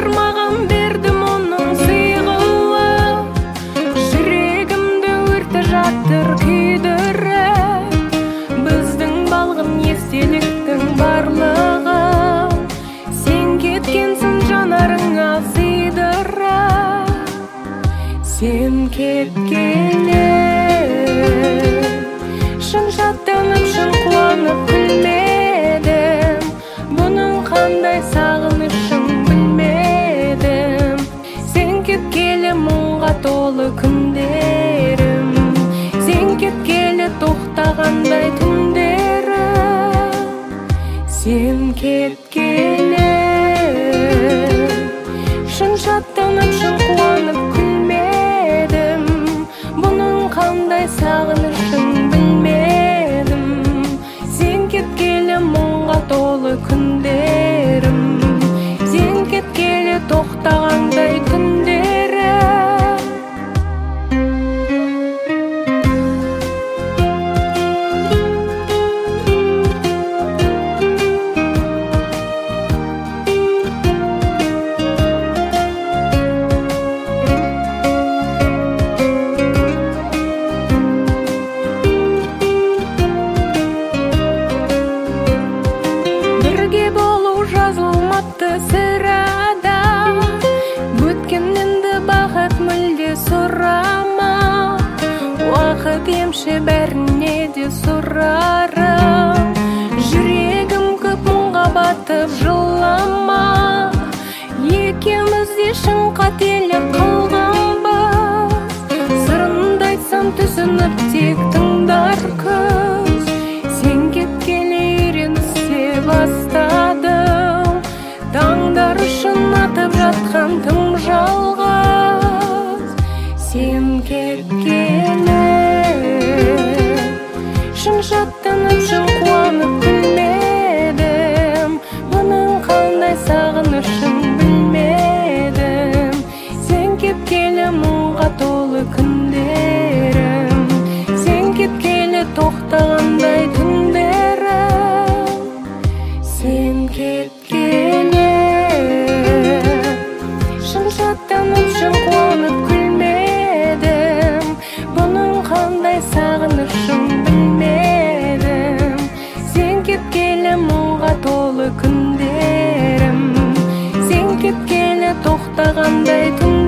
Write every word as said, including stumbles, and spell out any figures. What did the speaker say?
маған бердім оның сыйлығын. Жүрегімді өрті жатыр күйдіріп, біздің балғын естеліктің барлығын. Сен кеткенсің жанарыңа сыйдырып, сен кеткелі шын шаттанып, шын қуанып күлмедім. Бұның қандай сағынышын білмедім. Сен кеткелі мұңға толы күндерім, сен кеткелі тоқтағандай түндерім. Сен кеткелі шын шаттанып, шын қуанып күлмедім. Бұның қандай сағынышын білмедім. Сен кеткелі мұңға толы күндерім, сен кеткелі тоқтағандай түндерім. Бірге болу жазылмапты сірада, өткенненді бақыт мүлде сұрама. Уақыт емші бәріне де сұрарым. Жүрегім көп мұңға батып жылама. Екеуміз де шын қателік қылғанбыз. Сырымды айтсам түсініп тек тыңдар күз. Сен кеткелі үйренісе бастадым. Таңдар үшін атып жатқан тым жалғыз. Сен кеткелі шын шаттанып, шын қуанып күлмедім. Бұның қандай сағынышын білмедім. Сен кеткелі мұңға толы күндерім, сен кеткелі тоқтағандай түндерім. Сен кеткелі шын шаттанып, шын қуанып күлмедім. Бұның қандай сағынышын білмедім. Сен кеткелі мұңға толы күндерім, сен кеткелі тоқтағандай түндерім.